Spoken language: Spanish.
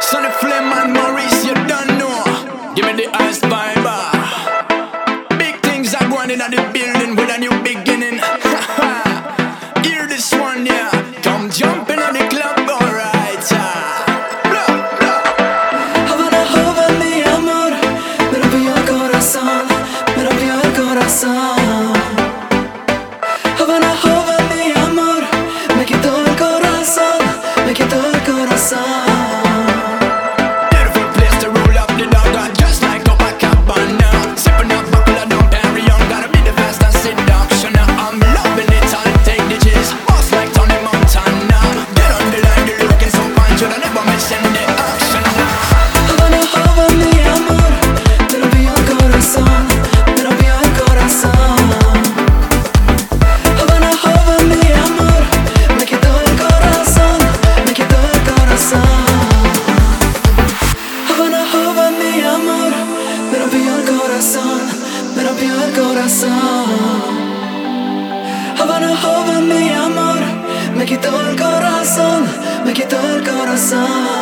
Sonny Flame and Maurice, you don't know. Give me the ice fiber. Big things are going in at the building with a new beginning. Hear this one, yeah. Come jump in at the club, alright. Havana, joven, mi amor, me rompió el corazón, me rompió el corazón. Havana, joven, mi amor, me quitó el corazón, me quitó el corazón. Me rompió el corazón. Havana, joven, mi amor, me quitó el corazón, me quitó el corazón.